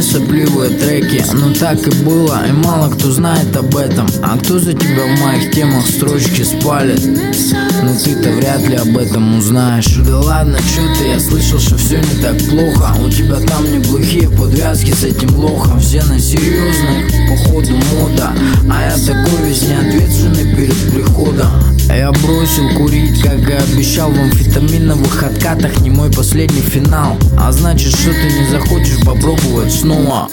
сопливые треки. Но так и было, и мало кто знает об этом. А кто за тебя в моих темах строчки спалит? Но ты-то вряд ли об этом узнаешь. Да ладно, чё ты, я слышал, что все не так плохо. У тебя там неплохие подвязки с этим лохом. Все на серьезных, походу мода. А я такой весь неответственный перед приходом. Я бросил курить, как и обещал, в амфетаминовых откатах не мой последний финал. А значит, что ты не захочешь попробовать снова.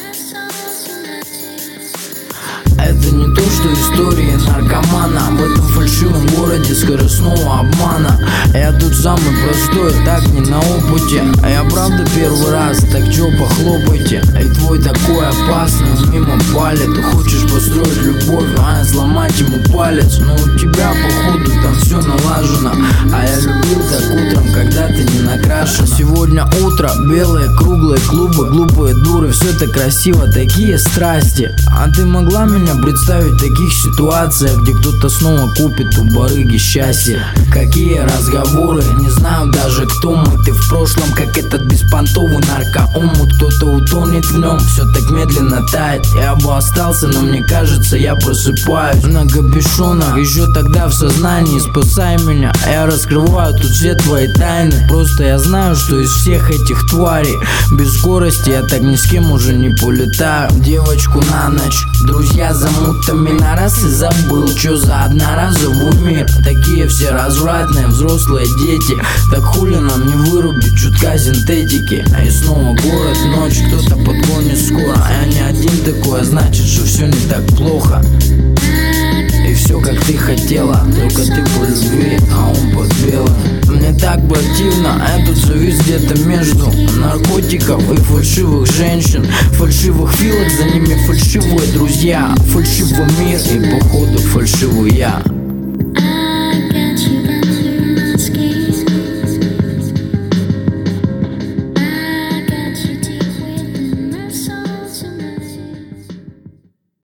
Это не то, что истории наркомана в этом фальшивом городе скоростного обмана. Я тут самый простой, так не на опыте. А я правда первый раз, так чё, похлопайте. И твой такой опасный, мимо палит. Ты хочешь построить любовь, а я сломать ему палец. Но у тебя походу там все налажено. А я любил так утром, когда ты не накрашена. Сегодня утро, белые круглые клубы, глупые дуры. Все так красиво, такие страсти. А ты могла меня представить в таких ситуациях, где кто-то снова купит у барыги счастье? Какие разговоры, не знаю даже кто мы. Ты в прошлом, как этот беспонтовый наркоомут. Кто-то утонет в нем, все так медленно тает. Я бы остался, но мне кажется, я просыпаюсь на капюшонах, еще тогда в сознании. Спасай меня, я раскрываю тут все твои тайны. Просто я знаю, что из всех этих тварей без скорости я так ни с кем уже не полетаю. Девочку на ночь, друзья замутами на раз и забыл, что за одноразовый мир. Такие все развратные взрослые дети. Так хули нам не вырубить чутка синтетики? И снова город, ночь, кто-то подгонит скоро. Я не один такой, а значит, что все не так плохо. И все как ты хотела, только ты по любви, а он под белым. Мне так противно, а я тут завис где-то между наркотиков и фальшивых женщин. Фальшивых филок, за ними фальшивые друзья. Фальшивый мир и походу фальшивый я.